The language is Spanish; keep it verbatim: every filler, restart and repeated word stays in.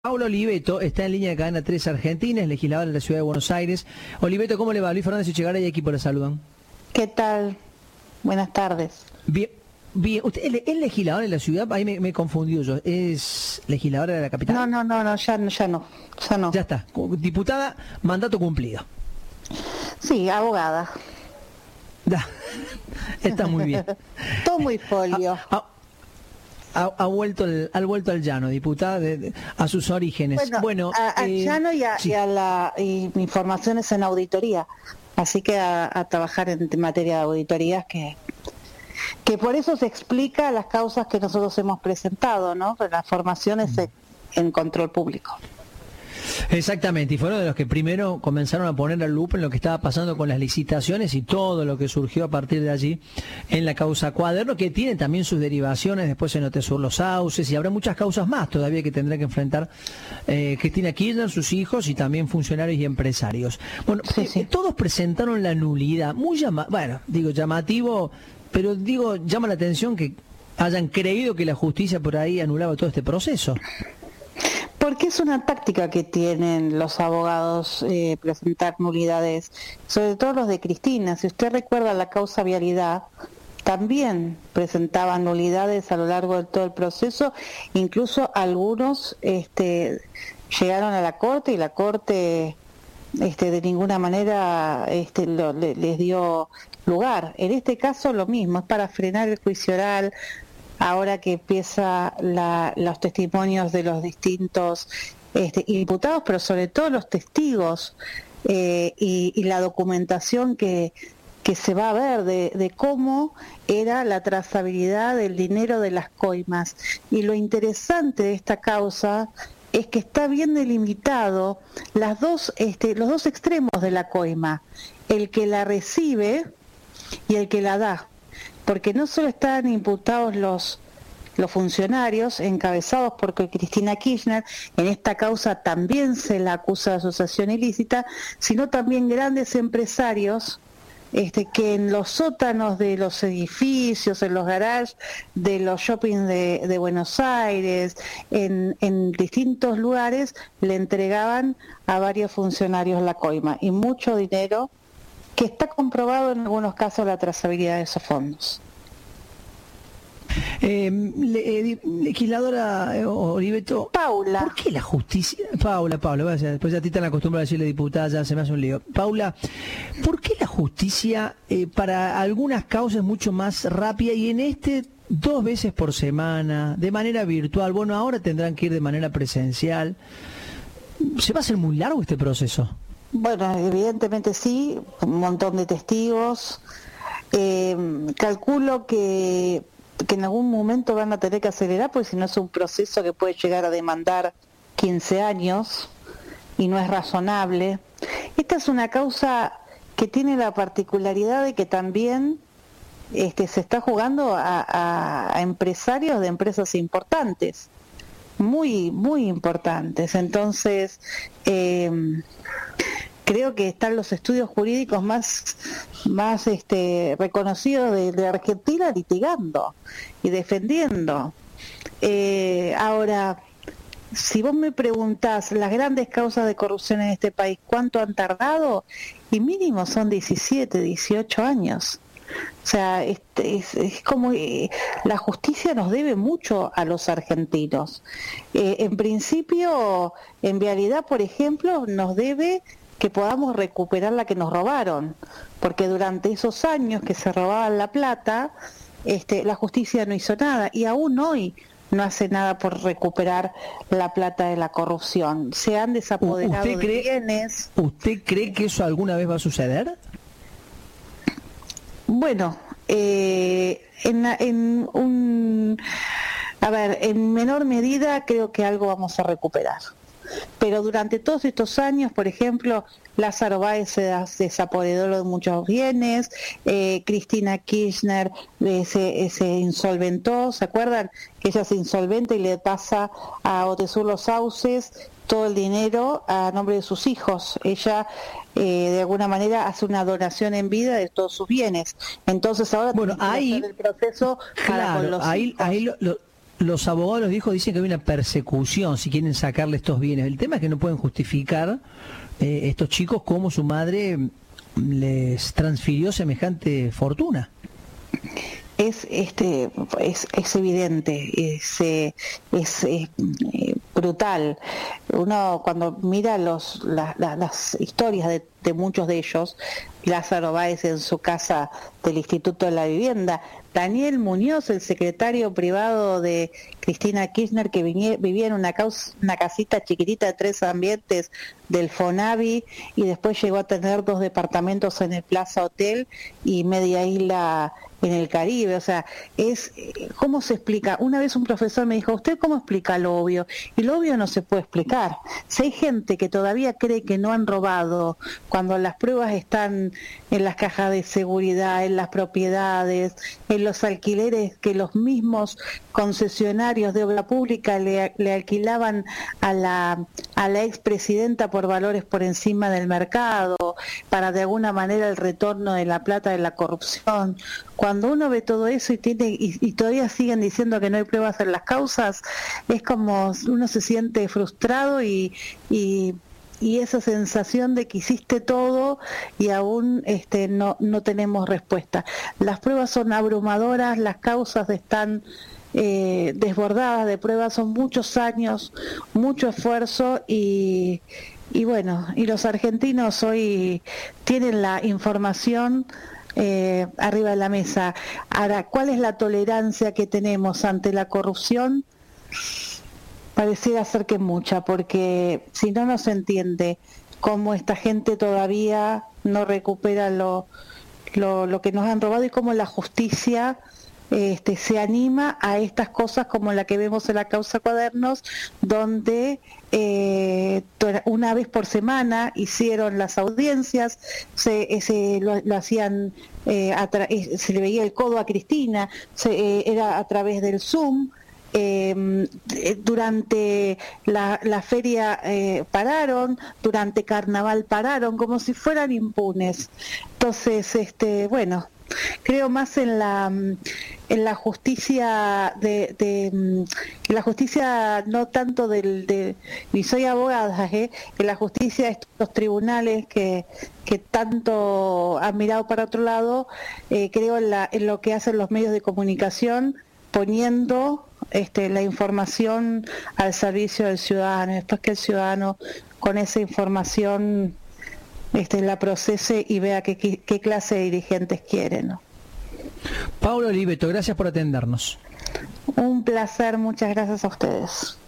Paula Oliveto está en línea de Cadena tres Argentina, es legisladora de la Ciudad de Buenos Aires. Oliveto, ¿cómo le va? Luis Fernández Echegaray y equipo le saludan. ¿Qué tal? Buenas tardes. Bien, bien. ¿Usted es, es legisladora de la ciudad? Ahí me, me he confundido yo. ¿Es legisladora de la capital? No, no, no, no, ya, ya no, ya no. Ya está. Diputada, mandato cumplido. Sí, abogada. Da. Está muy bien. Todo muy folio. A, a, Ha, ha vuelto el, ha vuelto al llano, diputada, de, de, a sus orígenes. Bueno, bueno a, al eh, llano y, a, sí. y a la y mi formación es en auditoría, así que a, a trabajar en materia de auditorías que que por eso se explica las causas que nosotros hemos presentado, ¿no? La formación es en, en control público. Exactamente, y fueron de los que primero comenzaron a poner la lupa en lo que estaba pasando con las licitaciones y todo lo que surgió a partir de allí en la causa Cuaderno, que tiene también sus derivaciones después en Otesur Los Sauces, y habrá muchas causas más todavía que tendrá que enfrentar eh, Cristina Kirchner, sus hijos y también funcionarios y empresarios. Bueno, sí, sí. Eh, todos presentaron la nulidad, muy llama, bueno, digo llamativo, pero digo, llama la atención que hayan creído que la justicia por ahí anulaba todo este proceso. Porque es una táctica que tienen los abogados eh, presentar nulidades, sobre todo los de Cristina. Si usted recuerda la causa Vialidad, también presentaban nulidades a lo largo de todo el proceso, incluso algunos este, llegaron a la Corte y la Corte este, de ninguna manera este, lo, le, les dio lugar. En este caso lo mismo, es para frenar el juicio oral. Ahora que empieza la, los testimonios de los distintos este, imputados, pero sobre todo los testigos eh, y, y la documentación que, que se va a ver de, de cómo era la trazabilidad del dinero de las coimas. Y lo interesante de esta causa es que está bien delimitado las dos, este, los dos extremos de la coima, el que la recibe y el que la da. Porque no solo están imputados los, los funcionarios encabezados por Cristina Kirchner, en esta causa también se la acusa de asociación ilícita, sino también grandes empresarios este, que en los sótanos de los edificios, en los garages de los shoppings de, de Buenos Aires, en, en distintos lugares, le entregaban a varios funcionarios la coima y mucho dinero, que está comprobado en algunos casos la trazabilidad de esos fondos. Eh, le, eh, legisladora eh, Oliveto, Paula. ¿Por qué la justicia? Paula, Paula, voy a decir, después ya a ti están acostumbrados a decirle diputada, ya se me hace un lío. Paula, ¿por qué la justicia eh, para algunas causas es mucho más rápida y en este dos veces por semana, de manera virtual? Bueno, ahora tendrán que ir de manera presencial. ¿Se va a hacer muy largo este proceso? Bueno, evidentemente sí, un montón de testigos. Eh, calculo que, que en algún momento van a tener que acelerar, porque si no es un proceso que puede llegar a demandar quince años y no es razonable. Esta es una causa que tiene la particularidad de que también este, se está jugando a, a, a empresarios de empresas importantes, muy, muy importantes. Entonces, eh, creo que están los estudios jurídicos más, más este, reconocidos de, de Argentina litigando y defendiendo. Eh, ahora, si vos me preguntás las grandes causas de corrupción en este país, ¿cuánto han tardado? Y mínimo son diecisiete, dieciocho años. O sea, es, es, es como eh, la justicia nos debe mucho a los argentinos. Eh, en principio, en Vialidad, por ejemplo, nos debe que podamos recuperar la que nos robaron, porque durante esos años que se robaban la plata, este, la justicia no hizo nada, y aún hoy no hace nada por recuperar la plata de la corrupción. Se han desapoderado ¿Usted cree, de bienes. ¿Usted cree que eso alguna vez va a suceder? Bueno, eh, en, en un, a ver, en menor medida creo que algo vamos a recuperar. Pero durante todos estos años, por ejemplo, Lázaro Báez se desapoderó de muchos bienes, eh, Cristina Kirchner eh, se, se insolventó, ¿se acuerdan? Que ella se insolventa y le pasa a Otesur Los Sauces todo el dinero a nombre de sus hijos. Ella eh, de alguna manera hace una donación en vida de todos sus bienes. Entonces ahora bueno, tiene que ahí, hacer el proceso para claro, con los ahí, hijos. ahí lo, lo los abogados, los hijos dicen que hay una persecución si quieren sacarle estos bienes. El tema es que no pueden justificar eh, estos chicos cómo su madre les transfirió semejante fortuna. Es este es, es evidente, es, es, es eh, brutal. Uno cuando mira los la, la, las historias de, de muchos de ellos, Lázaro Báez en su casa del Instituto de la Vivienda, Daniel Muñoz, el secretario privado de Cristina Kirchner, que vivía, vivía en una, causa, una casita chiquitita de tres ambientes del Fonavi y después llegó a tener dos departamentos en el Plaza Hotel y media isla en el Caribe. O sea, es ¿cómo se explica? Una vez un profesor me dijo, ¿usted cómo explica lo obvio? Y lo obvio no se puede explicar. Si hay gente que todavía cree que no han robado, cuando las pruebas están en las cajas de seguridad, en las propiedades, en los alquileres que los mismos concesionarios de obra pública le, le alquilaban a la, a la expresidenta por valores por encima del mercado, para de alguna manera el retorno de la plata de la corrupción. Cuando uno ve todo eso y tiene y, y todavía siguen diciendo que no hay pruebas en las causas, es como uno se siente frustrado y, y y esa sensación de que hiciste todo y aún este no no tenemos respuesta. Las pruebas son abrumadoras, las causas están eh, desbordadas de pruebas, son muchos años, mucho esfuerzo y y bueno, y los argentinos hoy tienen la información eh, arriba de la mesa. Ahora, ¿cuál es la tolerancia que tenemos ante la corrupción? Pareciera ser que mucha, porque si no, no se entiende cómo esta gente todavía no recupera lo, lo, lo que nos han robado y cómo la justicia este, se anima a estas cosas como la que vemos en la causa Cuadernos, donde eh, una vez por semana hicieron las audiencias, se, se lo, lo hacían, eh, a tra- se le veía el codo a Cristina, se, eh, era a través del Zoom. Eh, durante la, la feria eh, pararon, durante carnaval pararon, como si fueran impunes. Entonces, este, bueno, creo más en la en la justicia de, de en la justicia no tanto del de y soy abogada, ¿eh? En la justicia de estos tribunales que que tanto han mirado para otro lado, eh, creo en, la, en lo que hacen los medios de comunicación, poniendo este, la información al servicio del ciudadano, después que el ciudadano con esa información este, la procese y vea qué, qué, qué clase de dirigentes quiere, ¿no? Paula Oliveto, gracias por atendernos. Un placer, muchas gracias a ustedes.